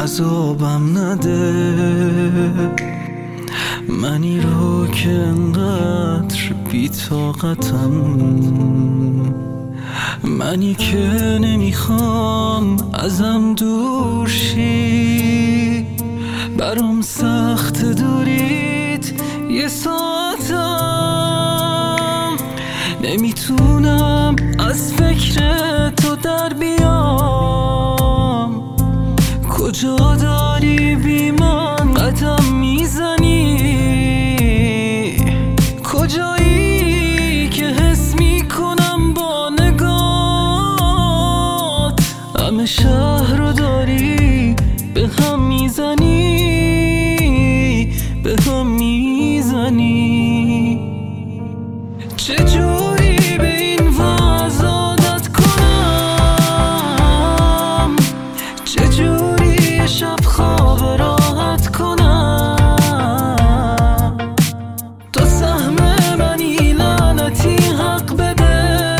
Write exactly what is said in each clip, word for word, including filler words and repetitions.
عذابم نده، منی رو که انقدر بی طاقتم، منی که نمیخوام ازم دور شی، برام سخت دوریت یه ساعتم، نمیتونم از فکر تو در بیام، کجا داری بی من قدم میزنی، کجایی که حس میکنم با نگات همه شهر رو داری به هم میزنی، به هم میزنی. چجوری به این وضع عادت کنم، چجوری شب خواب راحت کنم، تو سهم منی لعنتی حق بده،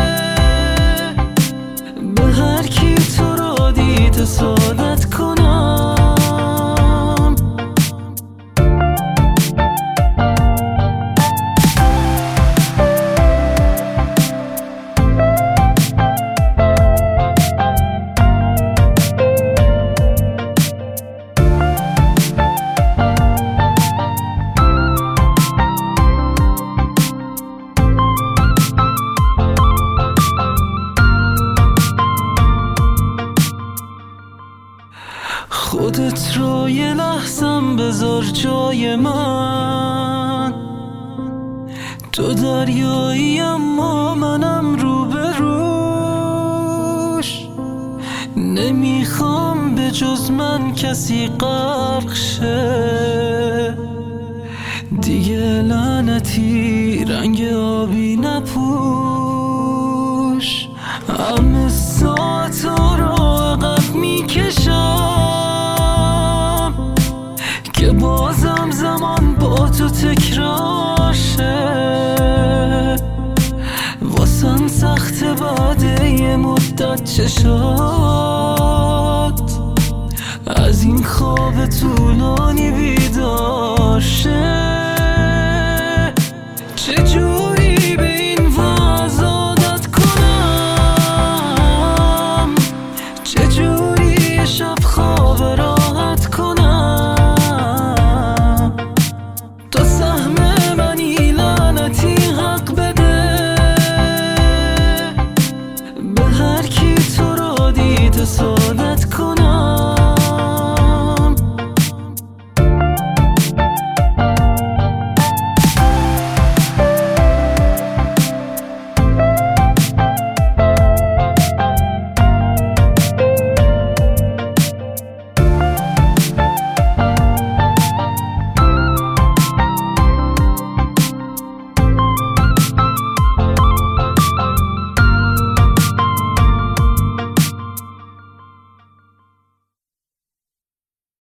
به هر کی تو رو دید سعادت کنم. خودت رو یه لحظم بذار جای من، تو دریایی اما منم رو به روش، نمیخوام به جز من کسی غرق شه، دیگه لعنتی رنگ آبی نپوش، همه ساعتا رو عقب میکشم که بازم زمان با تو تکرار شه، واسم سخت بعد یه مدت چشات از این خواب طولانی بیدار